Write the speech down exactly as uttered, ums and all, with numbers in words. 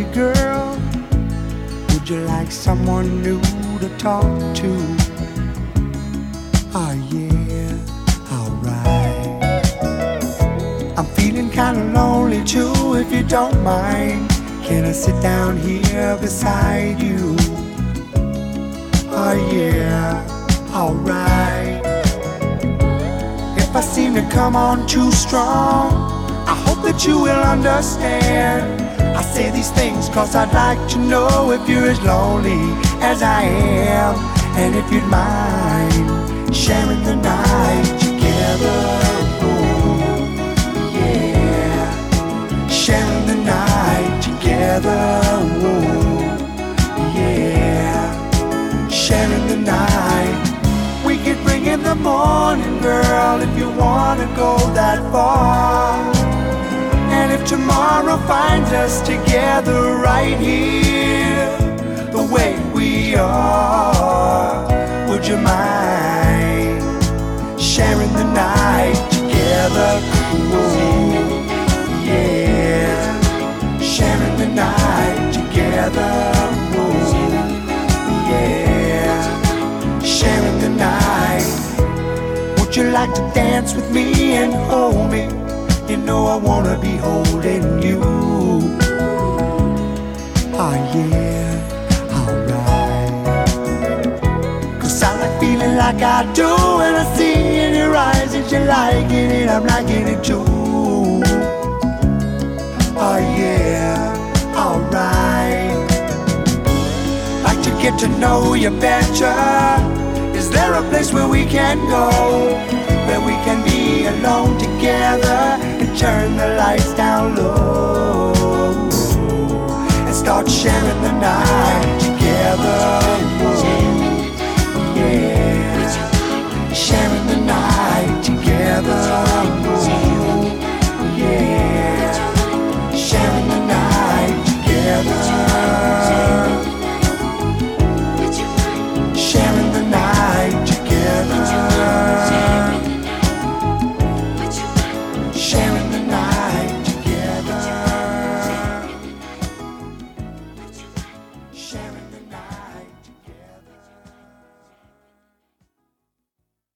girl, would you like someone new to talk to? Oh yeah, alright. I'm feeling kinda lonely too, if you don't mind. Can I sit down here beside you? Oh yeah, alright. If I seem to come on too strong, I hope that you will understand. I say these things cause I'd like to know if you're as lonely as I am, and if you'd mind sharing the night together. Oh, yeah, sharing the night together. Oh, yeah, sharing the night. We could bring in the morning, girl, if you wanna go that far. And if tomorrow finds us together right here, the way we are, would you mind sharing the night together? Ooh, yeah, sharing the night together. Ooh, yeah, sharing the night. Would you like to dance with me and hold me? You know I wanna be holding you. Oh yeah, alright. Cause I like feeling like I do, and I see in your eyes that you're liking it, I'm liking it too. Oh yeah, alright. Like to get to know you better. Is there a place where we can go, where we can be alone together and turn the lights down low?